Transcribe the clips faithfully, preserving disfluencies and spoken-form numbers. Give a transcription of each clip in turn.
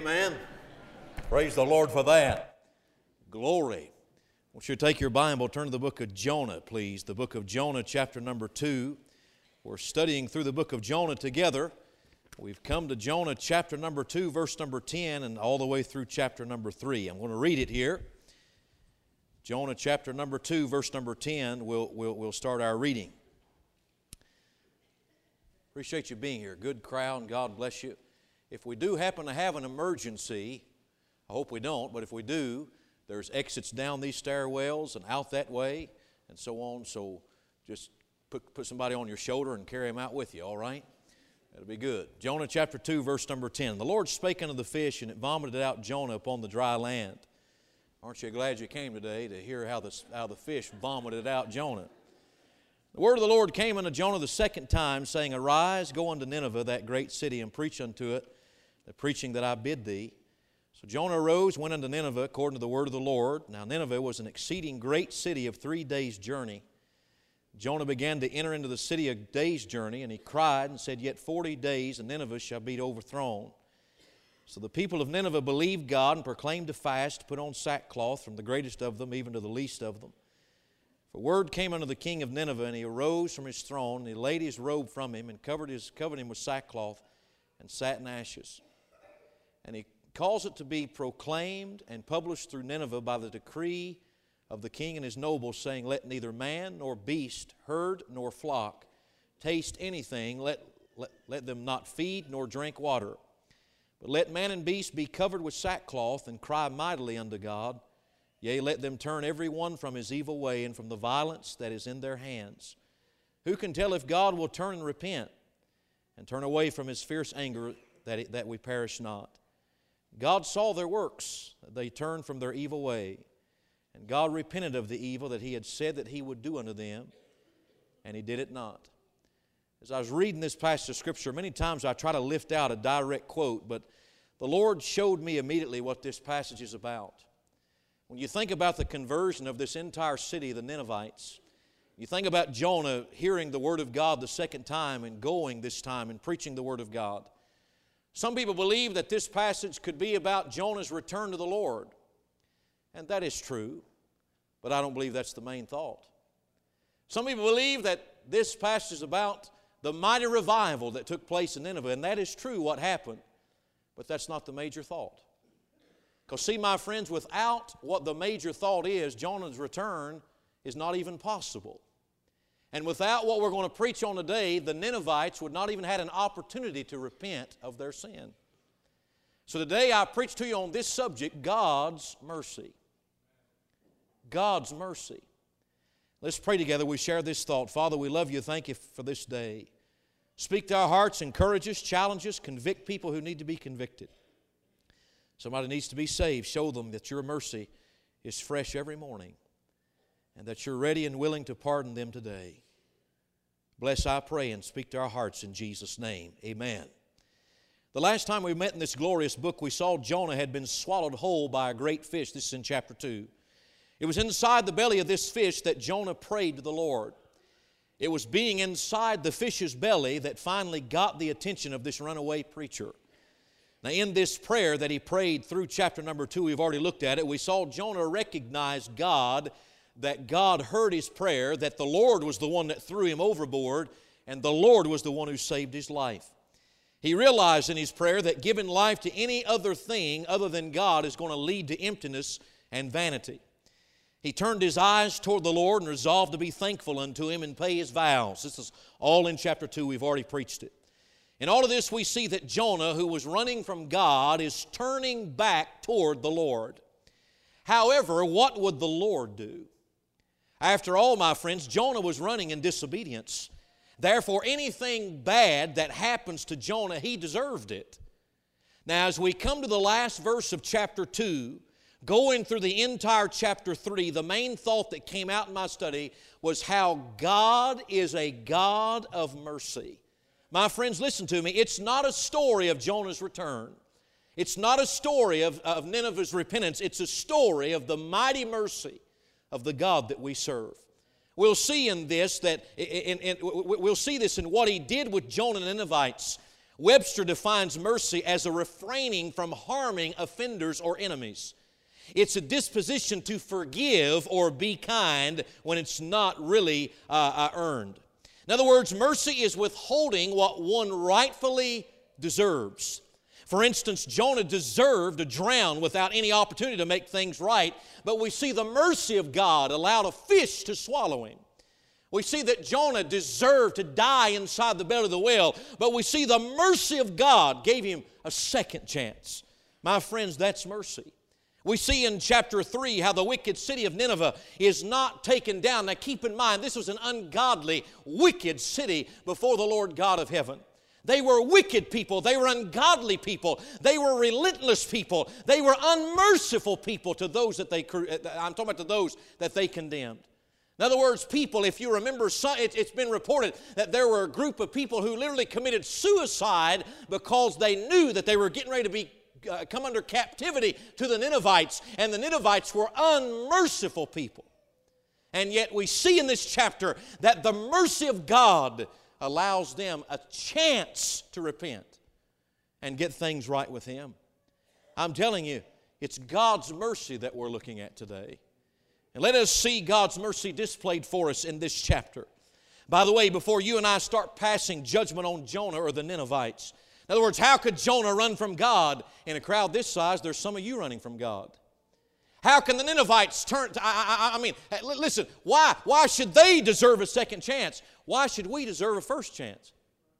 Amen. Praise the Lord for that. Glory. I want you to take your Bible, turn to the book of Jonah, please. The book of Jonah, chapter number two. We're studying through the book of Jonah together. We've come to Jonah chapter number two, verse number ten, and all the way through chapter number three. I'm going to read it here. Jonah chapter number two, verse number ten, we'll, we'll, we'll start our reading. Appreciate you being here. Good crowd, and God bless you. If we do happen to have an emergency, I hope we don't, but if we do, there's exits down these stairwells and out that way and so on. So just put, put somebody on your shoulder and carry them out with you, all right? That'll be good. Jonah chapter two, verse number ten. The Lord spake unto the fish, and it vomited out Jonah upon the dry land. Aren't you glad you came today to hear how the, how the fish vomited out Jonah? The word of the Lord came unto Jonah the second time, saying, Arise, go unto Nineveh, that great city, and preach unto it the preaching that I bid thee. So Jonah arose, went unto Nineveh, according to the word of the Lord. Now Nineveh was an exceeding great city of three days' journey. Jonah began to enter into the city a day's journey, and he cried and said, Yet forty days, and Nineveh shall be overthrown. So the people of Nineveh believed God and proclaimed a fast, put on sackcloth, from the greatest of them even to the least of them. For word came unto the king of Nineveh, and he arose from his throne, and he laid his robe from him, and covered, his, covered him with sackcloth, and sat in ashes. And he caused it to be proclaimed and published through Nineveh by the decree of the king and his nobles, saying, Let neither man nor beast, herd nor flock, taste anything, let, let, let them not feed nor drink water. But let man and beast be covered with sackcloth, and cry mightily unto God. Yea, let them turn every one from his evil way, and from the violence that is in their hands. Who can tell if God will turn and repent, and turn away from his fierce anger, that, it, that we perish not? God saw their works, that they turned from their evil way. And God repented of the evil that he had said that he would do unto them, and he did it not. As I was reading this passage of Scripture, many times I try to lift out a direct quote, but the Lord showed me immediately what this passage is about. When you think about the conversion of this entire city, the Ninevites, you think about Jonah hearing the Word of God the second time and going this time and preaching the Word of God. Some people believe that this passage could be about Jonah's return to the Lord. And that is true, but I don't believe that's the main thought. Some people believe that this passage is about the mighty revival that took place in Nineveh, and that is true, what happened, but that's not the major thought. Because see, my friends, without what the major thought is, Jonah's return is not even possible. And without what we're going to preach on today, the Ninevites would not even have an opportunity to repent of their sin. So today I preach to you on this subject, God's mercy. God's mercy. Let's pray together. We share this thought. Father, we love you. Thank you for this day. Speak to our hearts, encourage us, challenge us, convict people who need to be convicted. Somebody needs to be saved. Show them that your mercy is fresh every morning, and that you're ready and willing to pardon them today. Bless, I pray, and speak to our hearts in Jesus' name. Amen. The last time we met in this glorious book, we saw Jonah had been swallowed whole by a great fish. This is in chapter two. It was inside the belly of this fish that Jonah prayed to the Lord. It was being inside the fish's belly that finally got the attention of this runaway preacher. Now, in this prayer that he prayed through chapter number two, we've already looked at it, we saw Jonah recognize God, that God heard his prayer, that the Lord was the one that threw him overboard, and the Lord was the one who saved his life. He realized in his prayer that giving life to any other thing other than God is going to lead to emptiness and vanity. He turned his eyes toward the Lord and resolved to be thankful unto Him and pay his vows. This is all in chapter two. We've already preached it. In all of this, we see that Jonah, who was running from God, is turning back toward the Lord. However, what would the Lord do? After all, my friends, Jonah was running in disobedience. Therefore, anything bad that happens to Jonah, he deserved it. Now, as we come to the last verse of chapter two, going through the entire chapter three, the main thought that came out in my study was how God is a God of mercy. My friends, listen to me. It's not a story of Jonah's return. It's not a story of, of Nineveh's repentance. It's a story of the mighty mercy of the God that we serve. We'll see in this that in, in, we'll see this in what he did with Jonah and the Ninevites. Webster defines mercy as a refraining from harming offenders or enemies. It's a disposition to forgive or be kind when it's not really uh, earned. In other words, mercy is withholding what one rightfully deserves. For instance, Jonah deserved to drown without any opportunity to make things right, but we see the mercy of God allowed a fish to swallow him. We see that Jonah deserved to die inside the belly of the whale, but we see the mercy of God gave him a second chance. My friends, that's mercy. We see in chapter three how the wicked city of Nineveh is not taken down. Now keep in mind, this was an ungodly, wicked city before the Lord God of heaven. They were wicked people. They were ungodly people. They were relentless people. They were unmerciful people to those that they, I'm talking about to those that they condemned. In other words, people, if you remember, it's been reported that there were a group of people who literally committed suicide because they knew that they were getting ready to be uh, come under captivity to the Ninevites, and the Ninevites were unmerciful people. And yet we see in this chapter that the mercy of God allows them a chance to repent and get things right with Him. I'm telling you, it's God's mercy that we're looking at today. And let us see God's mercy displayed for us in this chapter. By the way, before you and I start passing judgment on Jonah or the Ninevites, in other words, how could Jonah run from God? In a crowd this size, there's some of you running from God. How can the Ninevites turn, to, I, I, I mean, listen, why, why should they deserve a second chance? Why should we deserve a first chance?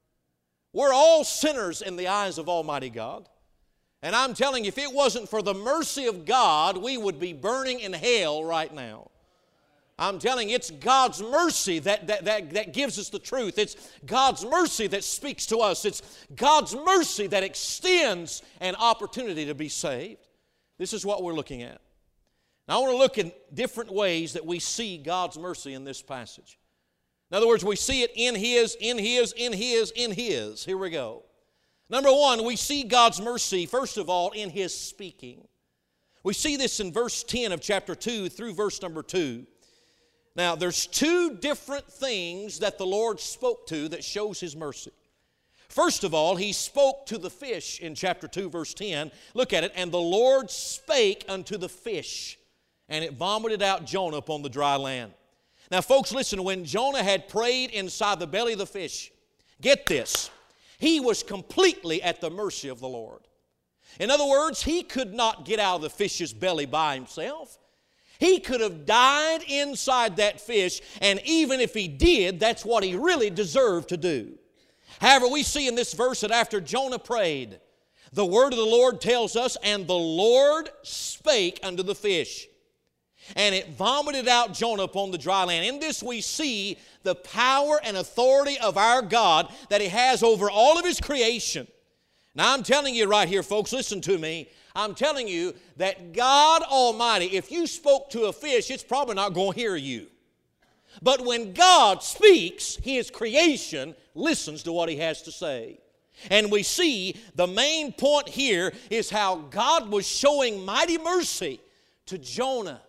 We're all sinners in the eyes of Almighty God. And I'm telling you, if it wasn't for the mercy of God, we would be burning in hell right now. I'm telling you, it's God's mercy that, that, that, that gives us the truth. It's God's mercy that speaks to us. It's God's mercy that extends an opportunity to be saved. This is what we're looking at. Now, I want to look at different ways that we see God's mercy in this passage. In other words, we see it in His, in His, in His, in His. Here we go. Number one, we see God's mercy, first of all, in His speaking. We see this in verse ten of chapter two through verse number two. Now, there's two different things that the Lord spoke to that shows His mercy. First of all, He spoke to the fish in chapter two, verse ten. Look at it. And the Lord spake unto the fish, and it vomited out Jonah upon the dry land. Now, folks, listen, when Jonah had prayed inside the belly of the fish, get this, he was completely at the mercy of the Lord. In other words, he could not get out of the fish's belly by himself. He could have died inside that fish, and even if he did, that's what he really deserved to do. However, we see in this verse that after Jonah prayed, the word of the Lord tells us, and the Lord spake unto the fish, and it vomited out Jonah upon the dry land. In this we see the power and authority of our God that He has over all of His creation. Now I'm telling you right here, folks, listen to me. I'm telling you that God Almighty, if you spoke to a fish, it's probably not going to hear you. But when God speaks, His creation listens to what He has to say. And we see the main point here is how God was showing mighty mercy to Jonah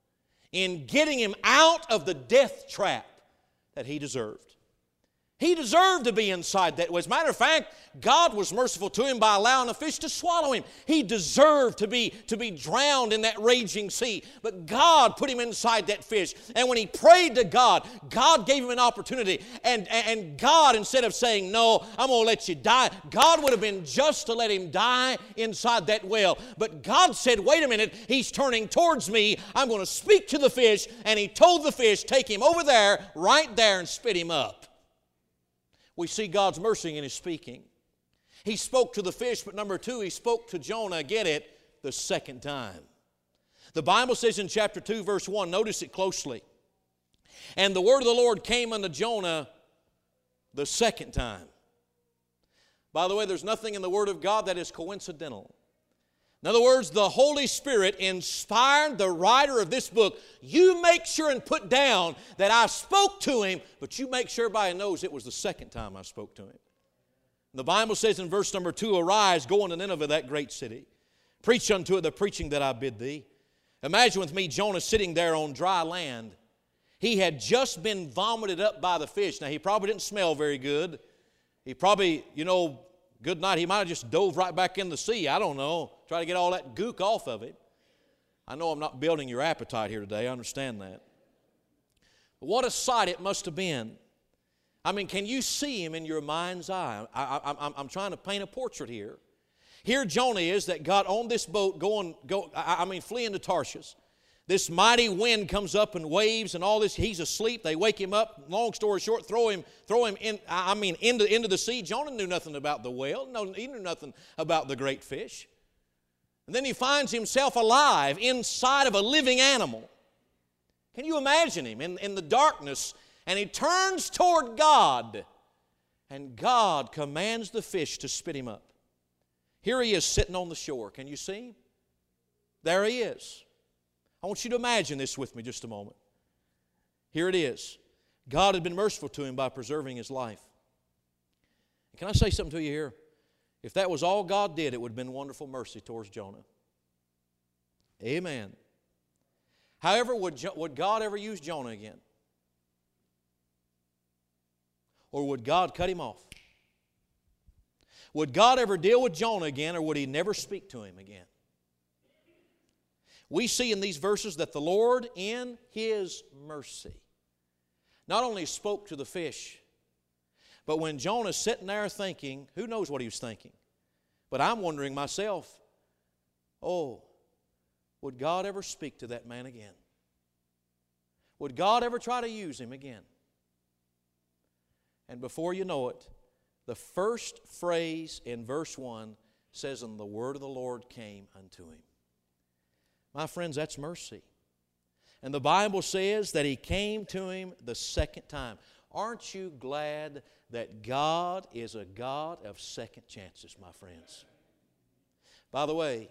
in getting him out of the death trap that he deserved. He deserved to be inside that way. As a matter of fact, God was merciful to him by allowing a fish to swallow him. He deserved to be, to be drowned in that raging sea. But God put him inside that fish. And when he prayed to God, God gave him an opportunity. And, and God, instead of saying, no, I'm going to let you die, God would have been just to let him die inside that well. But God said, wait a minute, he's turning towards me. I'm going to speak to the fish. And he told the fish, take him over there, right there, and spit him up. We see God's mercy in His speaking. He spoke to the fish, but number two, He spoke to Jonah, get it, the second time. The Bible says in chapter two, verse one, notice it closely. And the word of the Lord came unto Jonah the second time. By the way, there's nothing in the Word of God that is coincidental. In other words, the Holy Spirit inspired the writer of this book. You make sure and put down that I spoke to him, but you make sure everybody knows it was the second time I spoke to him. The Bible says in verse number two, arise, go unto Nineveh, that great city. Preach unto it the preaching that I bid thee. Imagine with me Jonah sitting there on dry land. He had just been vomited up by the fish. Now, he probably didn't smell very good. He probably, you know, Good night. He might have just dove right back in the sea. I don't know. Try to get all that gook off of it. I know I'm not building your appetite here today. I understand that. But what a sight it must have been. I mean, can you see him in your mind's eye? I, I, I'm, I'm trying to paint a portrait here. Here Jonah is that got on this boat going, go, I, I mean, fleeing to Tarshish. This mighty wind comes up and waves and all this. He's asleep. They wake him up. Long story short, throw him, throw him in. I mean, into into the sea. Jonah knew nothing about the whale. No, he knew nothing about the great fish. And then he finds himself alive inside of a living animal. Can you imagine him in, in the darkness? And he turns toward God, and God commands the fish to spit him up. Here he is sitting on the shore. Can you see him? There he is. I want you to imagine this with me just a moment. Here it is. God had been merciful to him by preserving his life. Can I say something to you here? If that was all God did, it would have been wonderful mercy towards Jonah. Amen. However, would, jo- would God ever use Jonah again? Or would God cut him off? Would God ever deal with Jonah again, or would he never speak to him again? We see in these verses that the Lord, in His mercy, not only spoke to the fish, but when Jonah's sitting there thinking, who knows what he was thinking? But I'm wondering myself, oh, would God ever speak to that man again? Would God ever try to use him again? And before you know it, the first phrase in verse one says, and the word of the Lord came unto him. My friends, that's mercy. And the Bible says that He came to him the second time. Aren't you glad that God is a God of second chances, my friends? By the way,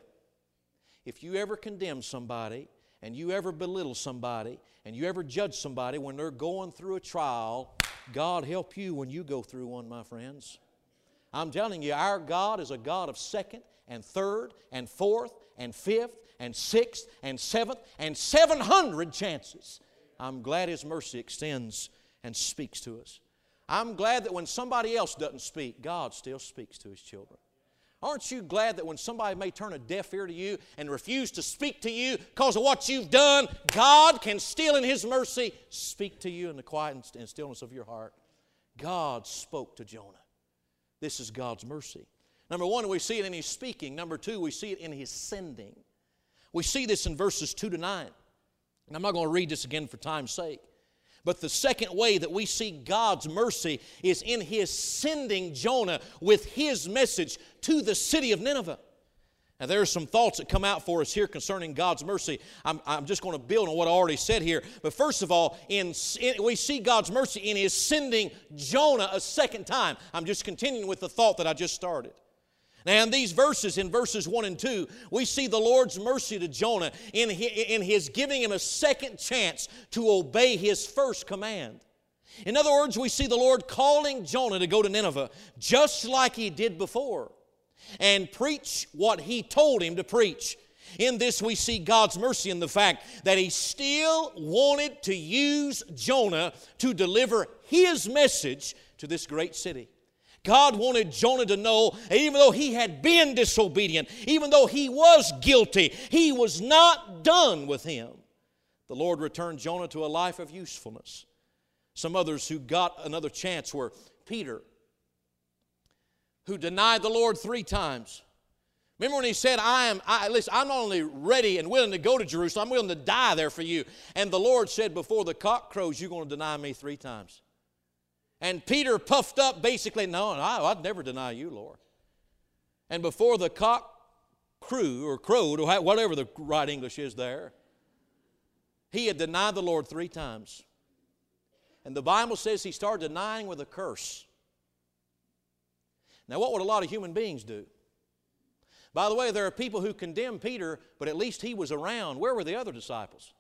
if you ever condemn somebody, and you ever belittle somebody, and you ever judge somebody when they're going through a trial, God help you when you go through one, my friends. I'm telling you, our God is a God of second and third and fourth and fifth and sixth and seventh and seven hundred chances. I'm glad His mercy extends and speaks to us. I'm glad that when somebody else doesn't speak, God still speaks to His children. Aren't you glad that when somebody may turn a deaf ear to you and refuse to speak to you because of what you've done, God can still in His mercy speak to you in the quiet and stillness of your heart? God spoke to Jonah. This is God's mercy. Number one, we see it in His speaking. Number two, we see it in His sending. We see this in verses two to nine. And I'm not going to read this again for time's sake. But the second way that we see God's mercy is in His sending Jonah with His message to the city of Nineveh. Now there are some thoughts that come out for us here concerning God's mercy. I'm, I'm just going to build on what I already said here. But first of all, in, in, we see God's mercy in His sending Jonah a second time. I'm just continuing with the thought that I just started. Now in these verses, in verses one and two, we see the Lord's mercy to Jonah in his, in his giving him a second chance to obey his first command. In other words, we see the Lord calling Jonah to go to Nineveh just like He did before and preach what He told him to preach. In this we see God's mercy in the fact that He still wanted to use Jonah to deliver His message to this great city. God wanted Jonah to know that even though he had been disobedient, even though he was guilty, He was not done with him. The Lord returned Jonah to a life of usefulness. Some others who got another chance were Peter, who denied the Lord three times. Remember when he said, I am, I, listen, I'm not only ready and willing to go to Jerusalem, I'm willing to die there for you. And the Lord said, before the cock crows, you're going to deny me three times. And Peter puffed up basically, no, I'd never deny you, Lord. And before the cock crew or crowed, or whatever the right English is there, he had denied the Lord three times. And the Bible says he started denying with a curse. Now, what would a lot of human beings do? By the way, there are people who condemn Peter, but at least he was around. Where were the other disciples?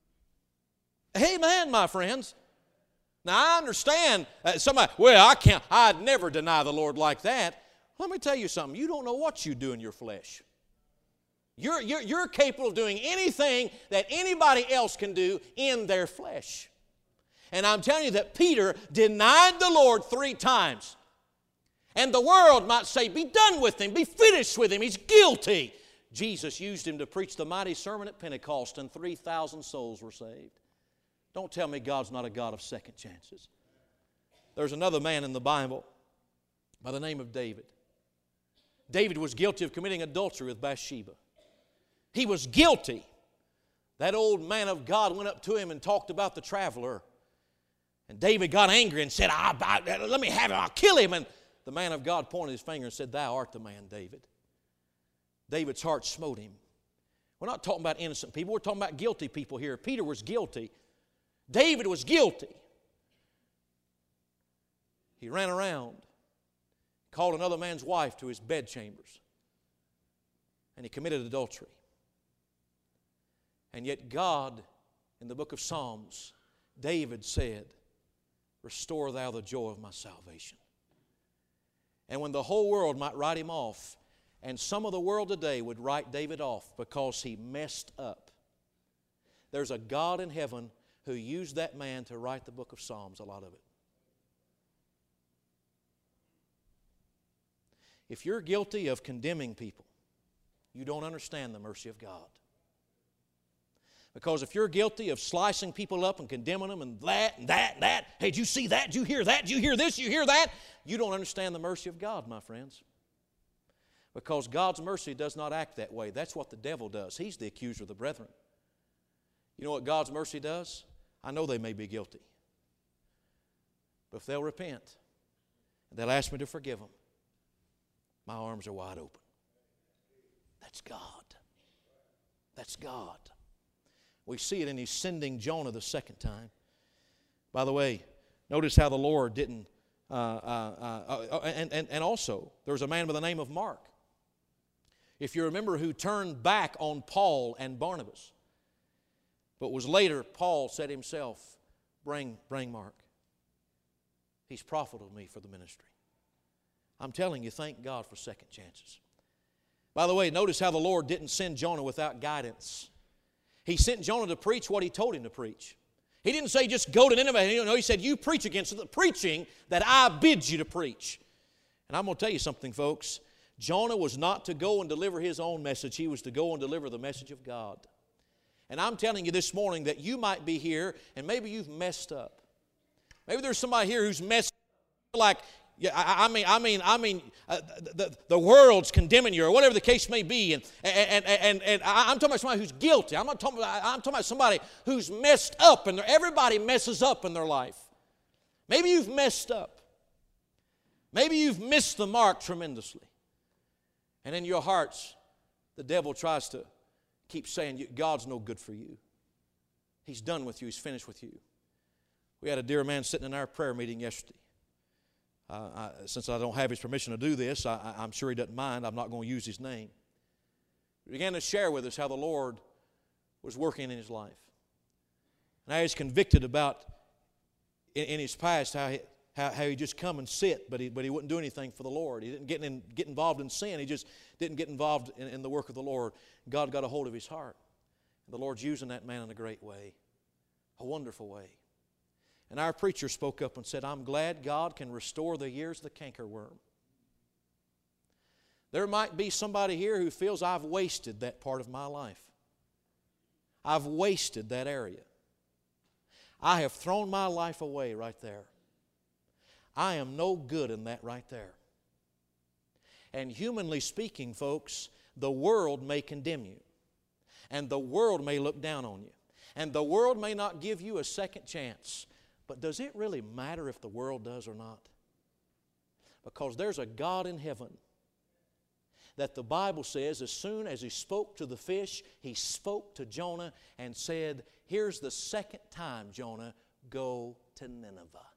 Amen, my friends. Now, I understand uh, somebody, well, I can't, I'd never deny the Lord like that. Let me tell you something. You don't know what you do in your flesh. You're, you're, you're capable of doing anything that anybody else can do in their flesh. And I'm telling you that Peter denied the Lord three times. And the world might say, be done with him, be finished with him, he's guilty. Jesus used him to preach the mighty sermon at Pentecost, and three thousand souls were saved. Don't tell me God's not a God of second chances. There's another man in the Bible by the name of David. David was guilty of committing adultery with Bathsheba. He was guilty. That old man of God went up to him and talked about the traveler. And David got angry and said, I, I, let me have him, I'll kill him. And the man of God pointed his finger and said, thou art the man, David. David's heart smote him. We're not talking about innocent people. We're talking about guilty people here. Peter was guilty. David was guilty. He ran around, called another man's wife to his bedchambers, and he committed adultery. And yet God, in the book of Psalms, David said, restore thou the joy of my salvation. And when the whole world might write him off, and some of the world today would write David off because he messed up, there's a God in heaven who used that man to write the book of Psalms, a lot of it. If you're guilty of condemning people, you don't understand the mercy of God. Because if you're guilty of slicing people up and condemning them and that and that and that, hey, did you see that? Did you hear that? Did you hear this? Did you hear that? You don't understand the mercy of God, my friends. Because God's mercy does not act that way. That's what the devil does. He's the accuser of the brethren. You know what God's mercy does? I know they may be guilty. But if they'll repent and they'll ask me to forgive them, my arms are wide open. That's God. That's God. We see it in His sending Jonah the second time. By the way, notice how the Lord didn't, uh, uh, uh, uh, and, and, and also, there was a man by the name of Mark. If you remember, who turned back on Paul and Barnabas. But was later, Paul said himself, bring, bring Mark. He's profitable to me for the ministry. I'm telling you, thank God for second chances. By the way, notice how the Lord didn't send Jonah without guidance. He sent Jonah to preach what He told him to preach. He didn't say just go to Nineveh. You know, He said you preach against the preaching that I bid you to preach. And I'm going to tell you something, folks. Jonah was not to go and deliver his own message. He was to go and deliver the message of God. And I'm telling you this morning that you might be here and maybe you've messed up. Maybe there's somebody here who's messed up like, yeah, I, I mean, I mean, I mean, uh, the, the world's condemning you, or whatever the case may be, and and and and, and I'm talking about somebody who's guilty. I'm not talking about. I'm talking about somebody who's messed up, and everybody messes up in their life. Maybe you've messed up. Maybe you've missed the mark tremendously, and in your hearts, the devil tries to keep saying God's no good for you. He's done with you. He's finished with you. We had a dear man sitting in our prayer meeting yesterday. Uh, I, since I don't have his permission to do this, I, I'm sure he doesn't mind. I'm not going to use his name. He began to share with us how the Lord was working in his life. And how he's convicted about, in, in his past, how he, how, how he just come and sit, but he, but he wouldn't do anything for the Lord. He didn't get, in, get involved in sin. He just didn't get involved in, in the work of the Lord. God got a hold of his heart. And the Lord's using that man in a great way, a wonderful way. And our preacher spoke up and said, I'm glad God can restore the years of the cankerworm. There might be somebody here who feels I've wasted that part of my life. I've wasted that area. I have thrown my life away right there. I am no good in that right there. And humanly speaking, folks, the world may condemn you. And the world may look down on you. And the world may not give you a second chance. But does it really matter if the world does or not? Because there's a God in heaven that the Bible says as soon as He spoke to the fish, He spoke to Jonah and said, here's the second time, Jonah, go to Nineveh.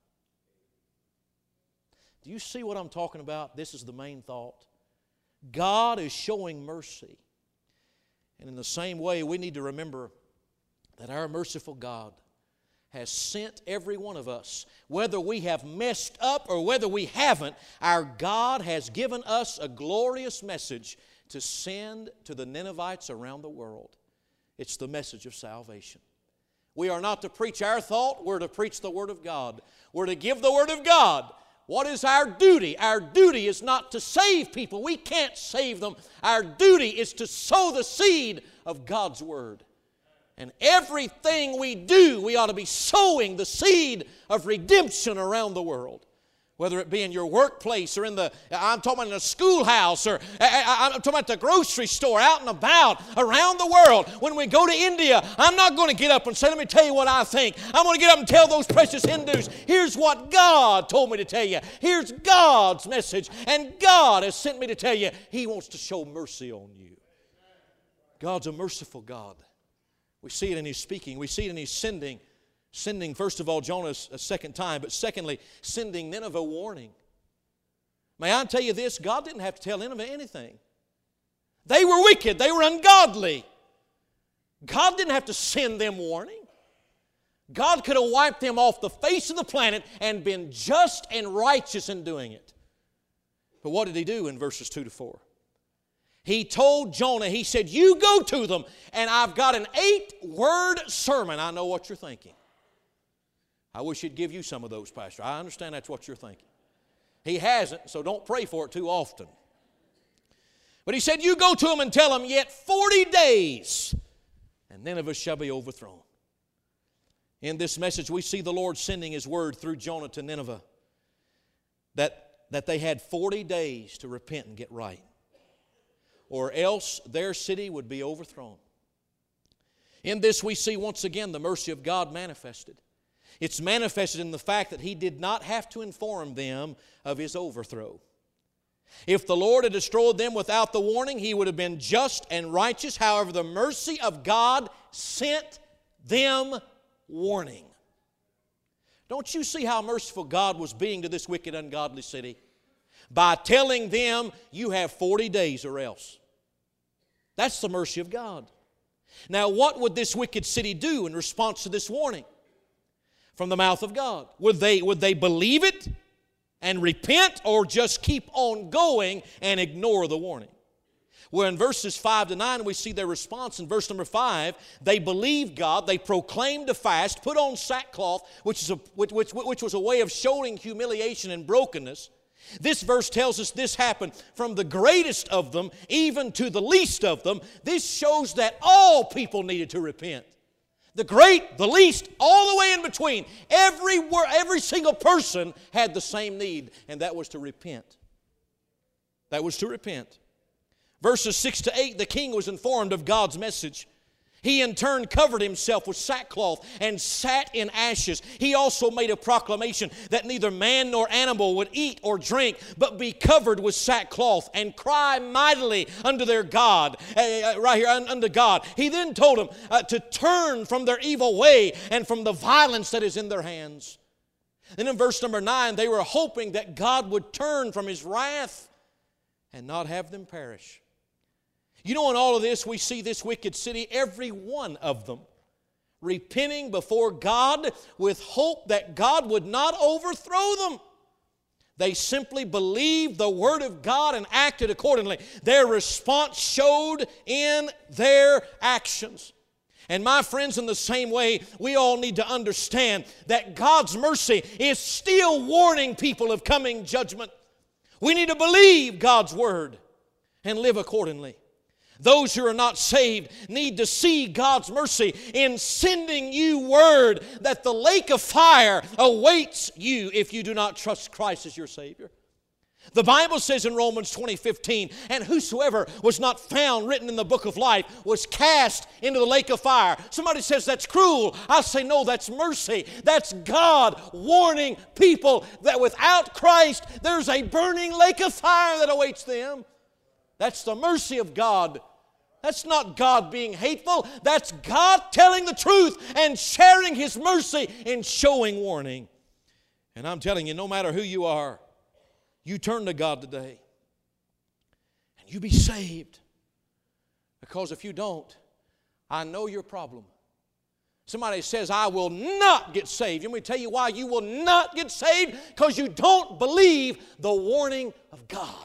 Do you see what I'm talking about? This is the main thought. God is showing mercy. And in the same way, we need to remember that our merciful God has sent every one of us. Whether we have messed up or whether we haven't, our God has given us a glorious message to send to the Ninevites around the world. It's the message of salvation. We are not to preach our thought, we're to preach the Word of God. We're to give the Word of God. What is our duty? Our duty is not to save people. We can't save them. Our duty is to sow the seed of God's Word. And everything we do, we ought to be sowing the seed of redemption around the world. Whether it be in your workplace or in the, I'm talking about in a schoolhouse, or I'm talking about the grocery store, out and about, around the world. When we go to India, I'm not going to get up and say, let me tell you what I think. I'm going to get up and tell those precious Hindus, here's what God told me to tell you. Here's God's message. And God has sent me to tell you He wants to show mercy on you. God's a merciful God. We see it in His speaking. We see it in His sending. Sending, first of all, Jonah a second time, but secondly, sending Nineveh a warning. May I tell you this? God didn't have to tell Nineveh anything. They were wicked. They were ungodly. God didn't have to send them warning. God could have wiped them off the face of the planet and been just and righteous in doing it. But what did He do in verses two to four? He told Jonah, He said, you go to them, and I've got an eight-word sermon. I know what you're thinking. I wish He'd give you some of those, Pastor. I understand that's what you're thinking. He hasn't, so don't pray for it too often. But He said, you go to them and tell them, yet forty days, and Nineveh shall be overthrown. In this message, we see the Lord sending His word through Jonah to Nineveh, that, that they had forty days to repent and get right, or else their city would be overthrown. In this, we see once again the mercy of God manifested. It's manifested in the fact that He did not have to inform them of His overthrow. If the Lord had destroyed them without the warning, He would have been just and righteous. However, the mercy of God sent them warning. Don't you see how merciful God was being to this wicked, ungodly city? By telling them, you have forty days or else. That's the mercy of God. Now, what would this wicked city do in response to this warning from the mouth of God? Would they, would they believe it and repent, or just keep on going and ignore the warning? Well, in verses five to nine, we see their response. In verse number five, they believed God, they proclaimed a fast, put on sackcloth, which, is a, which, which, which was a way of showing humiliation and brokenness. This verse tells us this happened from the greatest of them even to the least of them. This shows that all people needed to repent. The great, the least, all the way in between. Every, every single person had the same need, and that was to repent. That was to repent. Verses six to eight, the king was informed of God's message. He in turn covered himself with sackcloth and sat in ashes. He also made a proclamation that neither man nor animal would eat or drink, but be covered with sackcloth and cry mightily unto their God, uh, right here, unto God. He then told them uh, to turn from their evil way and from the violence that is in their hands. Then in verse number nine, they were hoping that God would turn from His wrath and not have them perish. You know, in all of this, we see this wicked city, every one of them, repenting before God with hope that God would not overthrow them. They simply believed the Word of God and acted accordingly. Their response showed in their actions. And my friends, in the same way, we all need to understand that God's mercy is still warning people of coming judgment. We need to believe God's Word and live accordingly. Those who are not saved need to see God's mercy in sending you word that the lake of fire awaits you if you do not trust Christ as your Savior. The Bible says in Romans twenty fifteen, and whosoever was not found written in the book of life was cast into the lake of fire. Somebody says that's cruel. I say no, that's mercy. That's God warning people that without Christ there's a burning lake of fire that awaits them. That's the mercy of God. That's not God being hateful. That's God telling the truth and sharing His mercy in showing warning. And I'm telling you, no matter who you are, you turn to God today and you be saved. Because if you don't, I know your problem. Somebody says, I will not get saved. Let me tell you why you will not get saved. Because you don't believe the warning of God.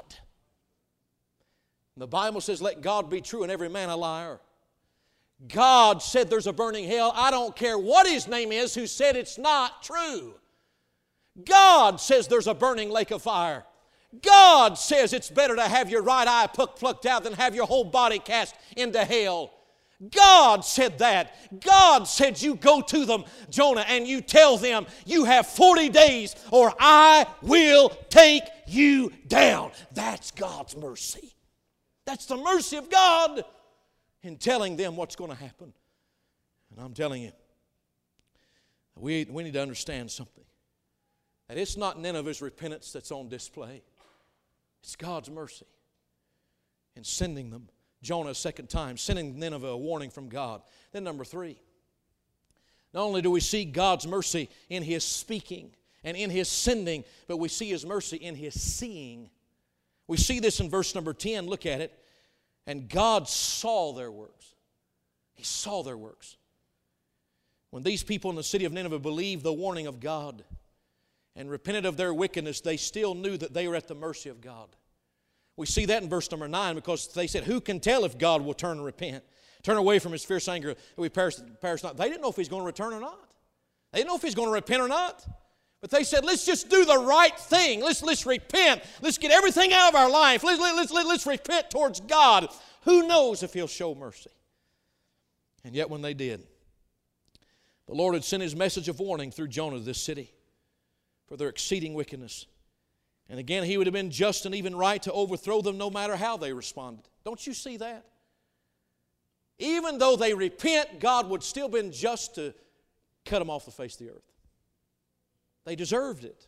The Bible says, let God be true and every man a liar. God said there's a burning hell. I don't care what His name is who said it's not true. God says there's a burning lake of fire. God says it's better to have your right eye plucked out than have your whole body cast into hell. God said that. God said you go to them, Jonah, and you tell them you have forty days or I will take you down. That's God's mercy. That's the mercy of God in telling them what's going to happen. And I'm telling you, we, we need to understand something. That it's not Nineveh's repentance that's on display. It's God's mercy in sending them, Jonah a second time, sending Nineveh a warning from God. Then number three, not only do we see God's mercy in His speaking and in His sending, but we see His mercy in His seeing. We see this in verse number ten. Look at it. And God saw their works. He saw their works. When these people in the city of Nineveh believed the warning of God and repented of their wickedness, they still knew that they were at the mercy of God. We see that in verse number nine, because they said, who can tell if God will turn and repent? Turn away from His fierce anger that we perish, perish not. They didn't know if He's going to return or not. They didn't know if He's going to repent or not. But they said, let's just do the right thing. Let's, let's repent. Let's get everything out of our life. Let's, let's, let's, let's repent towards God. Who knows if He'll show mercy? And yet when they did, the Lord had sent His message of warning through Jonah to this city for their exceeding wickedness. And again, He would have been just and even right to overthrow them no matter how they responded. Don't you see that? Even though they repent, God would still been just to cut them off the face of the earth. They deserved it.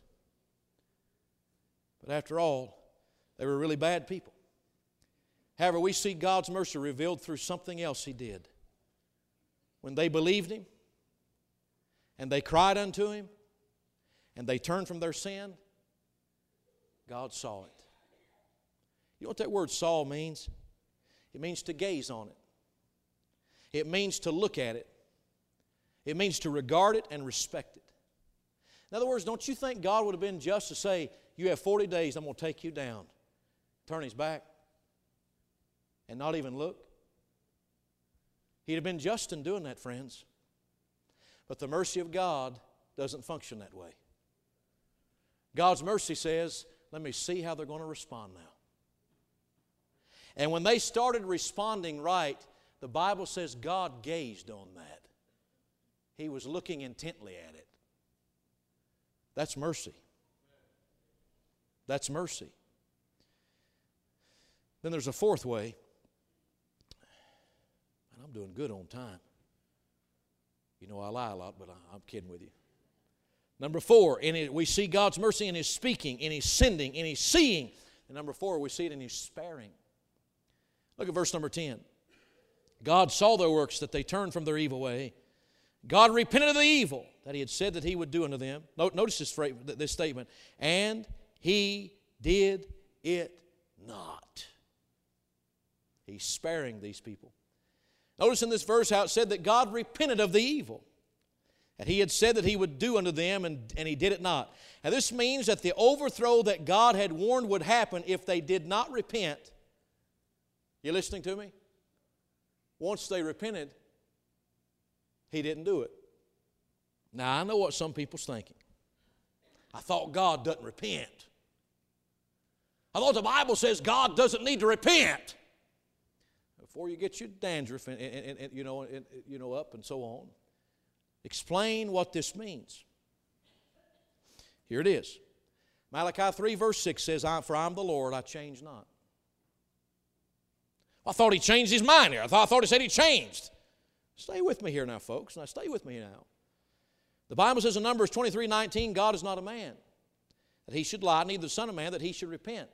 But after all, they were really bad people. However, we see God's mercy revealed through something else He did. When they believed Him, and they cried unto Him, and they turned from their sin, God saw it. You know what that word saw means? It means to gaze on it. It means to look at it. It means to regard it and respect it. In other words, don't you think God would have been just to say, you have forty days, I'm going to take you down. Turn His back and not even look? He'd have been just in doing that, friends. But the mercy of God doesn't function that way. God's mercy says, let me see how they're going to respond now. And when they started responding right, the Bible says God gazed on that. He was looking intently at it. That's mercy. That's mercy. Then there's a fourth way. And I'm doing good on time. You know I lie a lot, but I, I'm kidding with you. Number four, in it, we see God's mercy in His speaking, in His sending, in His seeing. And number four, we see it in His sparing. Look at verse number ten. God saw their works, that they turned from their evil way. God repented of the evil that He had said that He would do unto them. Notice this, phrase, this statement. And He did it not. He's sparing these people. Notice in this verse how it said that God repented of the evil that He had said that He would do unto them, and, and He did it not. Now this means that the overthrow that God had warned would happen if they did not repent. You listening to me? Once they repented, He didn't do it. Now I know what some people's thinking. I thought God doesn't repent. I thought the Bible says God doesn't need to repent. Before you get your dandruff and, and, and, you know, and, you know, up and so on, explain what this means. Here it is. Malachi three verse six says, for I am the Lord, I change not. Well, I thought He changed His mind here. I thought, I thought He said He changed. Stay with me here now, folks. Now stay with me now. The Bible says in Numbers twenty-three nineteen, God is not a man that He should lie, neither the Son of Man that He should repent.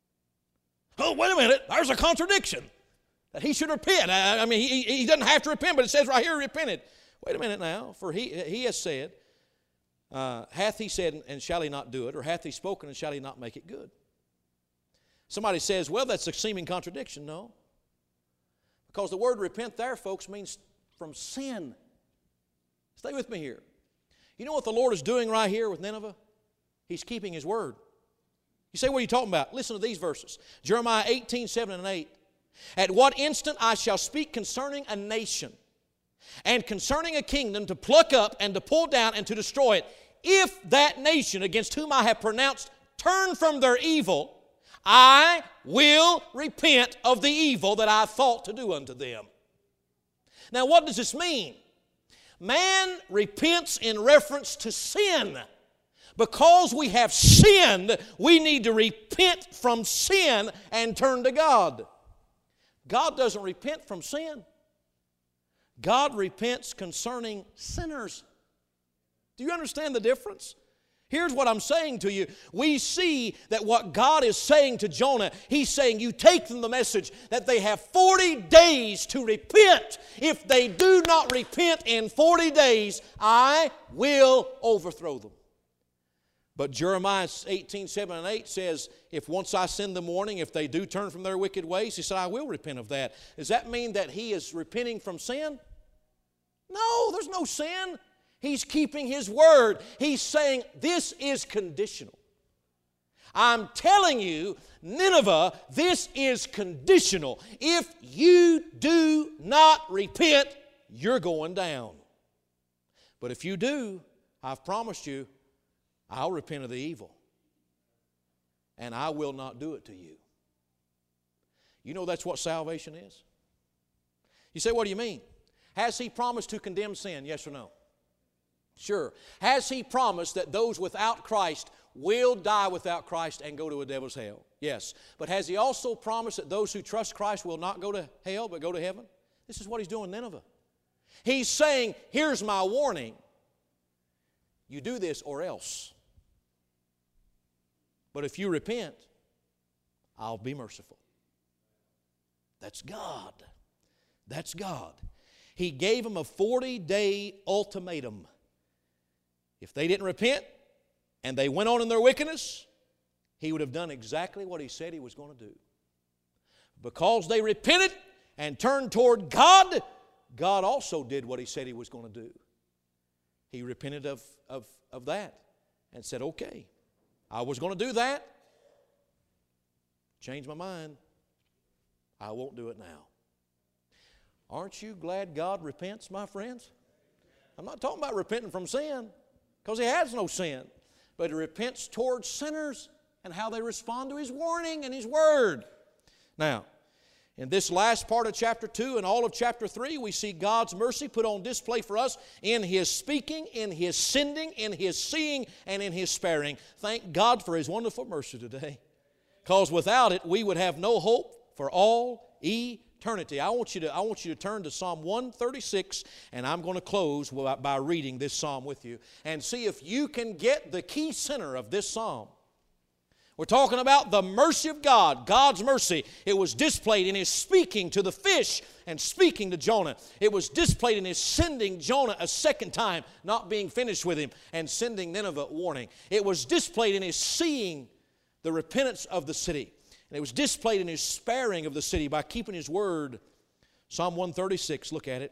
Oh, wait a minute. There's a contradiction. That He should repent. I, I mean, he, he doesn't have to repent, but it says right here He repented. Wait a minute now. For He, he has said, uh, hath He said, and shall He not do it? Or hath He spoken, and shall He not make it good? Somebody says, well, that's a seeming contradiction. No. Because the word repent there, folks, means from sin. Stay with me here. You know what the Lord is doing right here with Nineveh? He's keeping His word. You say, what are you talking about? Listen to these verses. Jeremiah eighteen, seven and eight. At what instant I shall speak concerning a nation and concerning a kingdom to pluck up and to pull down and to destroy it, if that nation against whom I have pronounced turn from their evil, I will repent of the evil that I thought to do unto them. Now, what does this mean? Man repents in reference to sin. Because we have sinned, we need to repent from sin and turn to God. God doesn't repent from sin. God repents concerning sinners. Do you understand the difference? Here's what I'm saying to you. We see that what God is saying to Jonah, He's saying, you take them the message that they have forty days to repent. If they do not repent in forty days, I will overthrow them. But Jeremiah eighteen, seven and eight says, if once I send them warning, if they do turn from their wicked ways, He said, I will repent of that. Does that mean that He is repenting from sin? No, there's no sin. He's keeping His word. He's saying this is conditional. I'm telling you, Nineveh, this is conditional. If you do not repent, you're going down. But if you do, I've promised you, I'll repent of the evil. And I will not do it to you. You know that's what salvation is? You say, what do you mean? Has He promised to condemn sin? Yes or no? Sure. Has He promised that those without Christ will die without Christ and go to a devil's hell? Yes. But has He also promised that those who trust Christ will not go to hell but go to heaven? This is what He's doing in Nineveh. He's saying, here's my warning. You do this or else. But if you repent, I'll be merciful. That's God. That's God. He gave them a forty-day ultimatum. If they didn't repent and they went on in their wickedness, He would have done exactly what He said He was going to do. Because they repented and turned toward God, God also did what He said He was going to do. He repented of, of, of that and said, okay, I was going to do that. Changed my mind. I won't do it now. Aren't you glad God repents, my friends? I'm not talking about repenting from sin, because He has no sin. But He repents towards sinners and how they respond to His warning and His word. Now, in this last part of chapter two and all of chapter three, we see God's mercy put on display for us in His speaking, in His sending, in His seeing, and in His sparing. Thank God for His wonderful mercy today. Because without it, we would have no hope for all eternity. I want you to, I want you to turn to Psalm one thirty-six, and I'm going to close by reading this psalm with you and see if you can get the key center of this psalm. We're talking about the mercy of God, God's mercy. It was displayed in His speaking to the fish and speaking to Jonah. It was displayed in His sending Jonah a second time, not being finished with him, and sending Nineveh warning. It was displayed in His seeing the repentance of the city. And it was displayed in His sparing of the city by keeping His word. Psalm one thirty-six, look at it.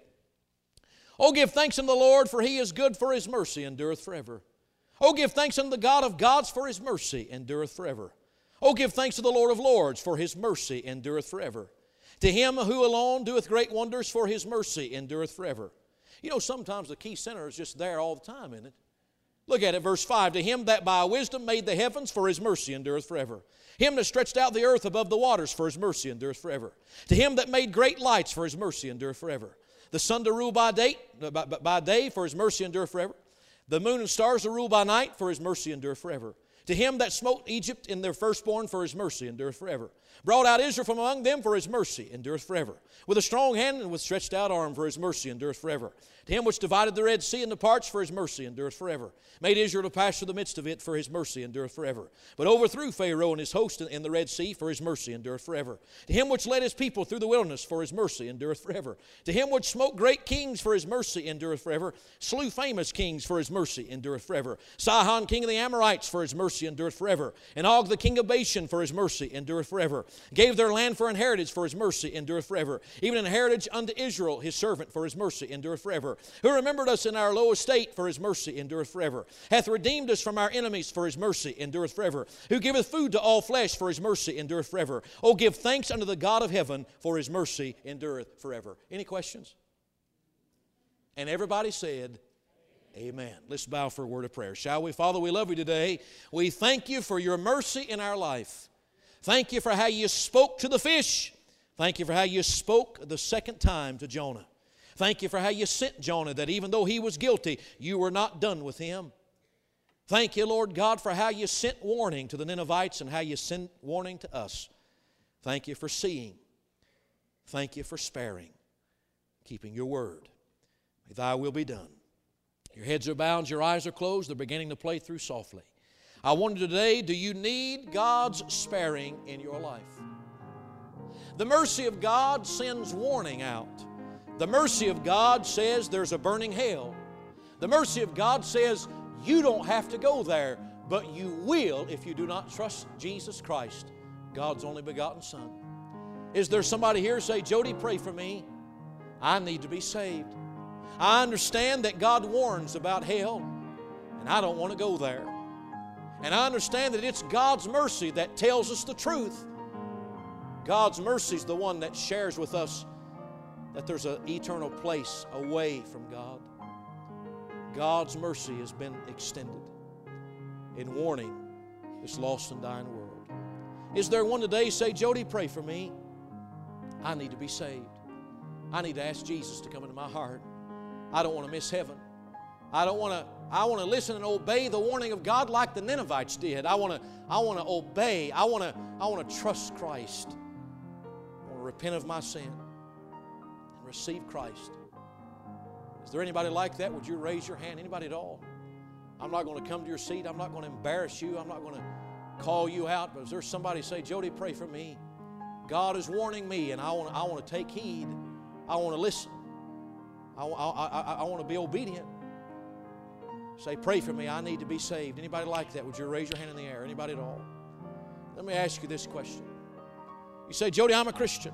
Oh, give thanks unto the Lord, for He is good, for His mercy endureth forever. Oh, give thanks unto the God of gods, for His mercy endureth forever. Oh, give thanks to the Lord of lords, for His mercy endureth forever. To Him who alone doeth great wonders, for His mercy endureth forever. You know, sometimes the key center is just there all the time, isn't it? Look at it, verse five. To Him that by wisdom made the heavens, for His mercy endureth forever. Him that stretched out the earth above the waters, for His mercy endureth forever. To Him that made great lights, for His mercy endureth forever. The sun to rule by day, by, by day, for His mercy endureth forever. The moon and stars to rule by night, for His mercy endureth forever. To Him that smote Egypt in their firstborn, for His mercy endureth forever. Brought out Israel from among them, for His mercy endureth forever. With a strong hand and with stretched out arm, for His mercy endureth forever. To Him which divided the Red Sea into parts, for His mercy endureth forever. Made Israel to pass through the midst of it, for His mercy endureth forever. But overthrew Pharaoh and his host in the Red Sea, for His mercy endureth forever. To Him which led His people through the wilderness, for His mercy endureth forever. To Him which smote great kings, for His mercy endureth forever. Slew famous kings, for His mercy endureth forever. Sihon king of the Amorites, for His mercy endureth forever. And Og the king of Bashan, for His mercy endureth forever. Gave their land for inheritance, for His mercy endureth forever. Even an heritage unto Israel, His servant, for His mercy endureth forever. Who remembered us in our low estate, for His mercy endureth forever. Hath redeemed us from our enemies, for His mercy endureth forever. Who giveth food to all flesh, for His mercy endureth forever. Oh, give thanks unto the God of heaven, for His mercy endureth forever. Any questions? And everybody said, Amen. Let's bow for a word of prayer, shall we? Father, we love you today. We thank you for your mercy in our life. Thank you for how you spoke to the fish. Thank you for how you spoke the second time to Jonah. Thank you for how you sent Jonah, that even though he was guilty, you were not done with him. Thank you, Lord God, for how you sent warning to the Ninevites and how you sent warning to us. Thank you for seeing. Thank you for sparing, keeping your word. May thy will be done. Your heads are bowed, your eyes are closed, they're beginning to play through softly. I wonder today, do you need God's sparing in your life? The mercy of God sends warning out. The mercy of God says there's a burning hell. The mercy of God says you don't have to go there, but you will if you do not trust Jesus Christ, God's only begotten Son. Is there somebody here say, Jody, pray for me. I need to be saved. I understand that God warns about hell, and I don't want to go there. And I understand that it's God's mercy that tells us the truth. God's mercy is the one that shares with us that there's an eternal place away from God. God's mercy has been extended in warning this lost and dying world. Is there one today say, Jody, pray for me. I need to be saved. I need to ask Jesus to come into my heart. I don't want to miss heaven. I don't want to, I want to listen and obey the warning of God like the Ninevites did. I want to, I want to obey. I want to, I want to trust Christ. I want to repent of my sin and receive Christ. Is there anybody like that? Would you raise your hand? Anybody at all? I'm not going to come to your seat. I'm not going to embarrass you. I'm not going to call you out. But is there somebody say, Jody, pray for me? God is warning me, and I want to, I want to take heed. I want to listen. I, I, I, I want to be obedient. Say, pray for me. I need to be saved. Anybody like that? Would you raise your hand in the air? Anybody at all? Let me ask you this question. You say, Jody, I'm a Christian.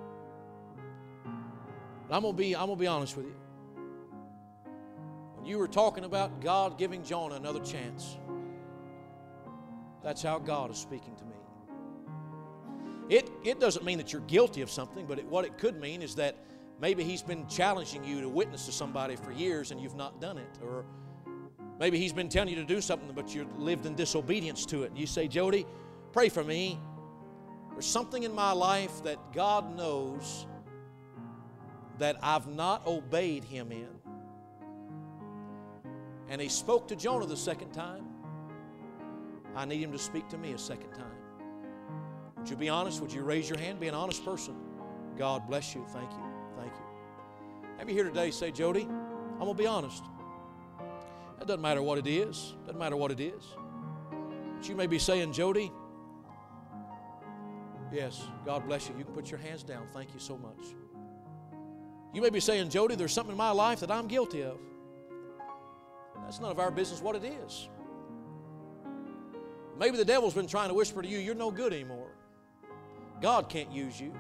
But I'm going to be, I'm going to be honest with you. When you were talking about God giving Jonah another chance, that's how God is speaking to me. It, it doesn't mean that you're guilty of something, but it, what it could mean is that maybe He's been challenging you to witness to somebody for years and you've not done it. Or maybe He's been telling you to do something, but you lived in disobedience to it. And you say, Jody, pray for me. There's something in my life that God knows that I've not obeyed Him in. And He spoke to Jonah the second time. I need Him to speak to me a second time. Would you be honest? Would you raise your hand? Be an honest person. God bless you. Thank you. Thank you. Have you here today say, Jody, I'm going to be honest. It doesn't matter what it is. It doesn't matter what it is. But you may be saying, Jody, yes, God bless you. You can put your hands down. Thank you so much. You may be saying, Jody, there's something in my life that I'm guilty of. That's none of our business what it is. Maybe the devil's been trying to whisper to you, you're no good anymore. God can't use you.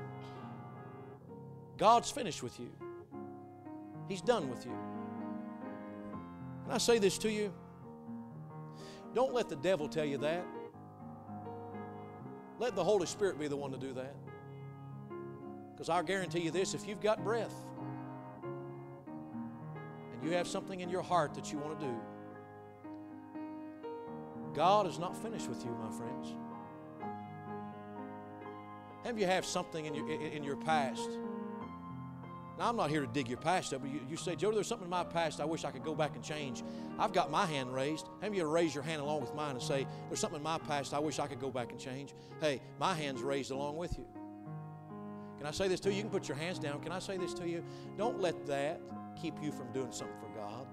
God's finished with you. He's done with you. And I say this to you, don't let the devil tell you that. Let the Holy Spirit be the one to do that. Because I'll guarantee you this, if you've got breath and you have something in your heart that you want to do, God is not finished with you, my friends. Have you have something in your, in your past? Now, I'm not here to dig your past up, but you, you say, Jody, there's something in my past I wish I could go back and change. I've got my hand raised. Have you raise your hand along with mine and say, there's something in my past I wish I could go back and change? Hey, my hand's raised along with you. Can I say this to you? You can put your hands down. Can I say this to you? Don't let that keep you from doing something for God.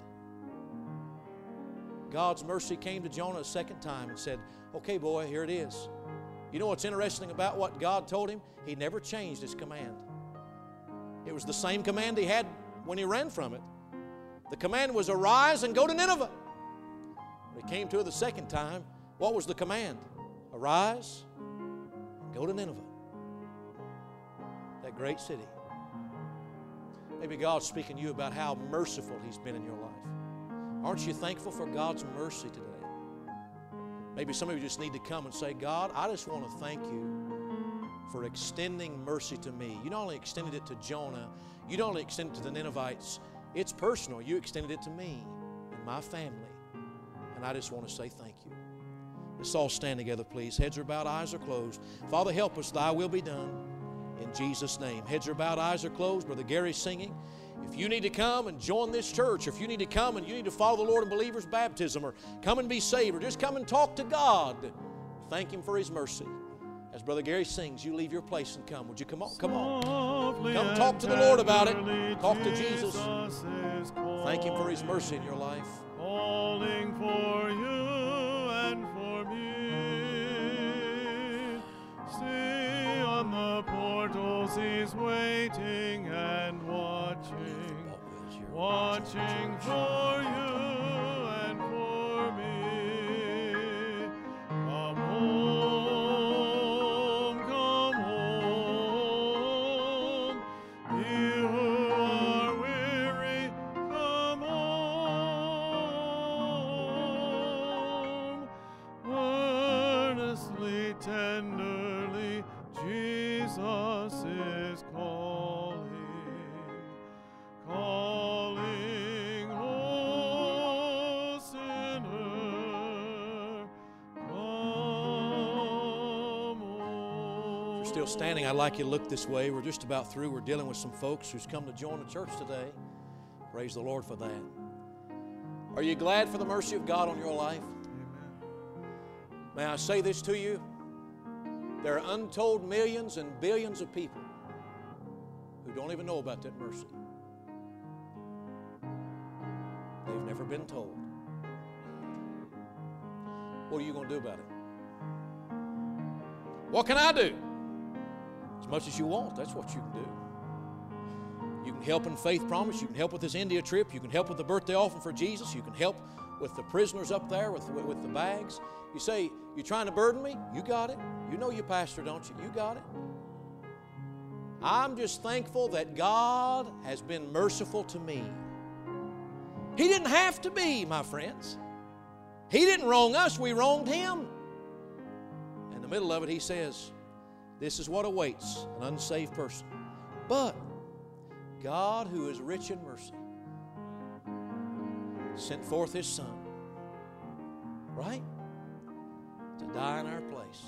God's mercy came to Jonah a second time and said, okay, boy, here it is. You know what's interesting about what God told him? He never changed His command. It was the same command He had when He ran from it. The command was arise and go to Nineveh. When He came to it the second time, what was the command? Arise and go to Nineveh. That great city. Maybe God's speaking to you about how merciful He's been in your life. Aren't you thankful for God's mercy today? Maybe some of you just need to come and say, God, I just want to thank you for extending mercy to me. You not only extended it to Jonah, you not only extended it to the Ninevites, it's personal. You extended it to me. And in my family. And I just want to say thank you. Let's all stand together, please. Heads are bowed, eyes are closed. Father, help us. Thy will be done. In Jesus' name. Heads are bowed, eyes are closed. Brother Gary's singing. If you need to come and join this church, if you need to come and you need to follow the Lord in believer's baptism, or come and be saved, or just come and talk to God, thank Him for His mercy. As Brother Gary sings, you leave your place and come. Would you come on? Come on. Come talk to the Lord about it. Talk to Jesus. Thank Him for His mercy in your life. Calling for you and for me. See on the portals He's waiting and watching, watching for you and for me. Come home, come home. You who are weary, come home. Earnestly, tenderly, Jesus is calling, calling, oh sinner, come home. If you're still standing, I'd like you to look this way. We're just about through. We're dealing with some folks who's come to join the church today. Praise the Lord for that. Are you glad for the mercy of God on your life? May I say this to you? There are untold millions and billions of people who don't even know about that mercy. They've never been told. What are you going to do about it? What can I do? As much as you want, that's what you can do. You can help in Faith Promise. You can help with this India trip. You can help with the birthday offering for Jesus. You can help with the prisoners up there with, with the bags. You say, you're trying to burden me? You got it. You know your pastor, don't you? You got it. I'm just thankful that God has been merciful to me. He didn't have to be, my friends. He didn't wrong us. We wronged Him. In the middle of it, He says, this is what awaits an unsaved person. But God, who is rich in mercy, sent forth His Son, right, to die in our place.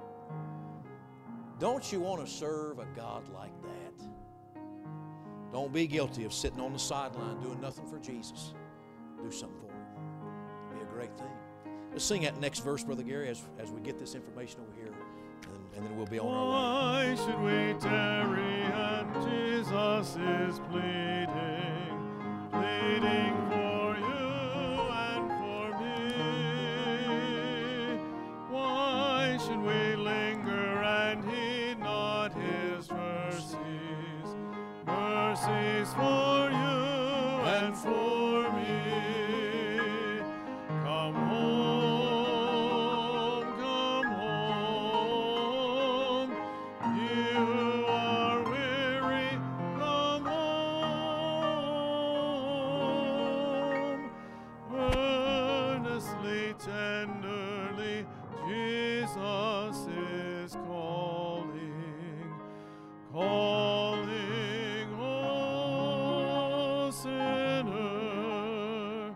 Don't you want to serve a God like that? Don't be guilty of sitting on the sideline doing nothing for Jesus. Do something for Him. It'll be a great thing. Let's sing that next verse, Brother Gary, as, as we get this information over here, and then, and then we'll be on our way. Why should we tarry and Jesus is pleading, pleading for you and for me? Why should we linger and heed not His mercies, mercies for you and for me? Come home, come home. You who are weary, come home. Earnestly, tenderly, Jesus is calling, calling, oh sinner,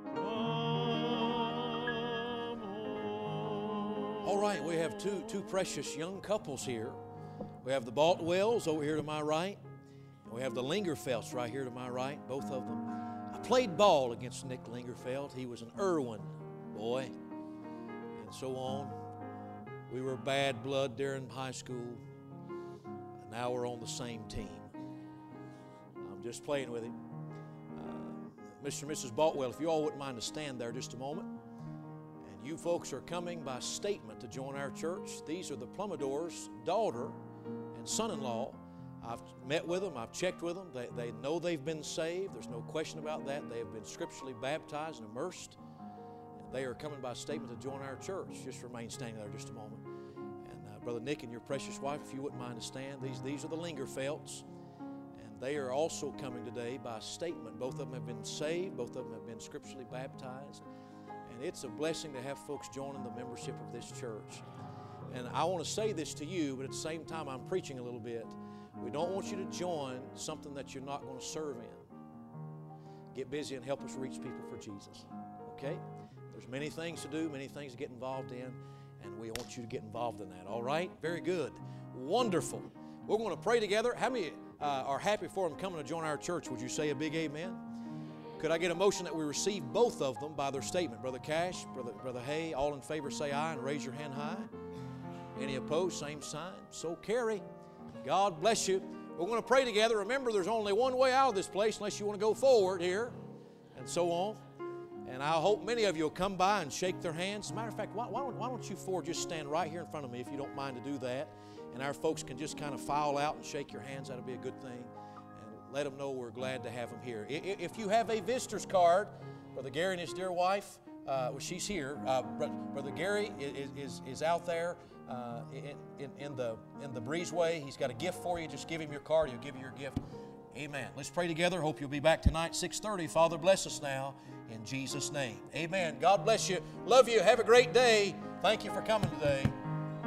come home. All right, we have two, two precious young couples here. We have the Baltwells over here to my right, and we have the Lingerfelds right here to my right, both of them. I played ball against Nick Lingerfeld. He was an Irwin boy, and so on. We were bad blood during high school, and now we're on the same team. I'm just playing with him. Uh, Mister and Missus Baltwell, if you all wouldn't mind to stand there just a moment. And you folks are coming by statement to join our church. These are the Plummador's daughter and son-in-law. I've met with them. I've checked with them. They, they know they've been saved. There's no question about that. They have been scripturally baptized and immersed. And they are coming by statement to join our church. Just remain standing there just a moment. And uh, Brother Nick and your precious wife, if you wouldn't mind to stand. These, these are the Lingerfelds. And they are also coming today by statement. Both of them have been saved. Both of them have been scripturally baptized. And it's a blessing to have folks joining the membership of this church. And I want to say this to you, but at the same time I'm preaching a little bit. We don't want you to join something that you're not going to serve in. get busy and help us reach people for Jesus. Okay? There's many things to do, many things to get involved in, and we want you to get involved in that. All right? Very good. Wonderful. We're going to pray together. How many uh, are happy for them coming to join our church? Would you say a big amen? Could I get a motion that we receive both of them by their statement? Brother Cash, Brother, Brother Hay, all in favor say aye and raise your hand high. Any opposed, same sign. So carry. God bless you. We're going to pray together. Remember, there's only one way out of this place unless you want to go forward here and so on. And I hope many of you will come by and shake their hands. As a matter of fact, why, why, don't, why don't you four just stand right here in front of me if you don't mind to do that. And our folks can just kind of file out and shake your hands. That'll be a good thing. And let them know we're glad to have them here. If you have a visitor's card, Brother Gary and his dear wife, uh, well, she's here. Uh, Brother Gary is, is, is out there. Uh, in, in, in the in the breezeway. He's got a gift for you. Just give him your card. He'll give you your gift. Amen. Let's pray together. Hope you'll be back tonight, six thirty. Father, bless us now in Jesus' name. Amen. God bless you. Love you. Have a great day. Thank you for coming today.